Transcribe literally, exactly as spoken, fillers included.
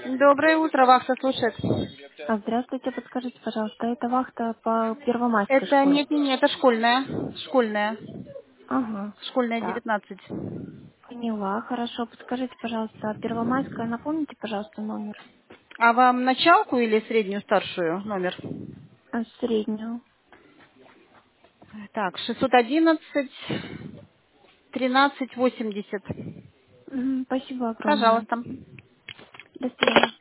Доброе утро, вахта слушает. А, Здравствуйте, подскажите, пожалуйста, это вахта по Первомайской Это школе? нет, нет, нет, это школьная. Школьная. Ага, Школьная так, девятнадцать. поняла, хорошо. Подскажите, пожалуйста, а Первомайская, напомните, пожалуйста, номер. А вам началку или среднюю, старшую номер? А, среднюю. Так, шестьсот одиннадцать тринадцать восемьдесят. Мгм, спасибо огромное. Пожалуйста. До свидания.